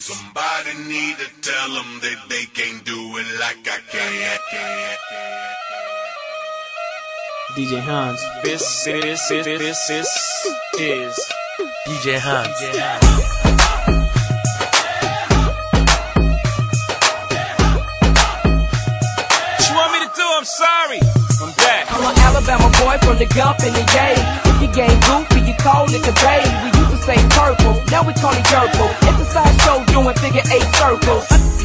Somebody need to tell them that they can't do it like I can. DJ Hans. This is DJ Hans. What you want me to do? I'm sorry. I'm back. I'm an Alabama boy from the Gump and the Yay. If you game goofy, you call it the Bay. We used to say purple, now we call it purple. It's a sideshow doing figure 8 circles.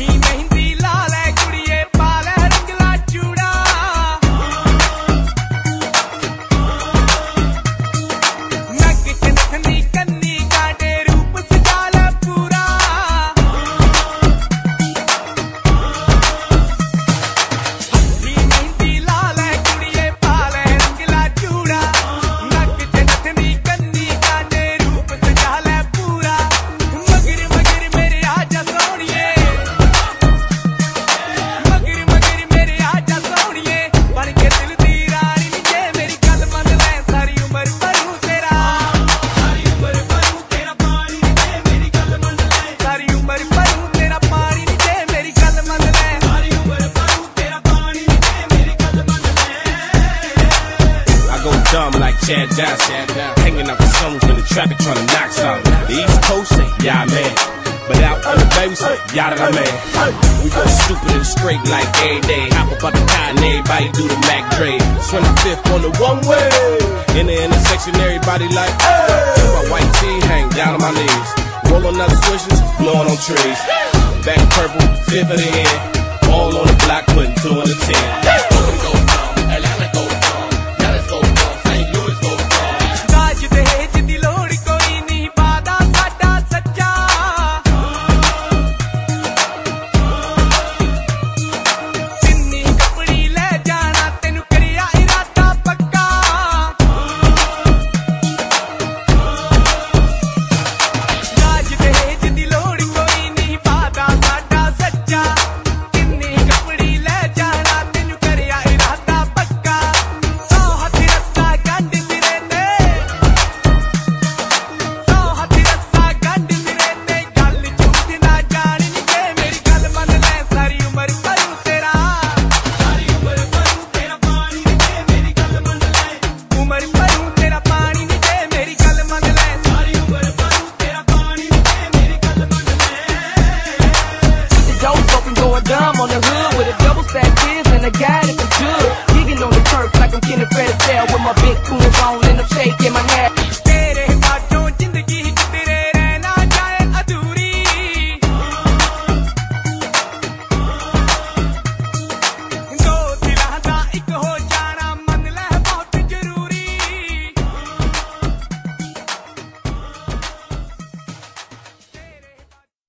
Like Chad Johnson, hanging out with someone in the traffic trying to knock something. The East Coast say, yeah, man. But out on the baby say, yada da man. We go stupid and straight like every day. Hop up the car and everybody do the Mac Dre. 25th on the one way. In the intersection, everybody like, hey. My white tee hang down on my knees. Roll on other switches, blowing on trees. Back purple, fifth of the end. All on the block, putting 2 on the 10. Dumb on the hood with a double stack biz and a guy that can jug. Digging on the turf like I'm Kenny Fred Astaire with my big coons on.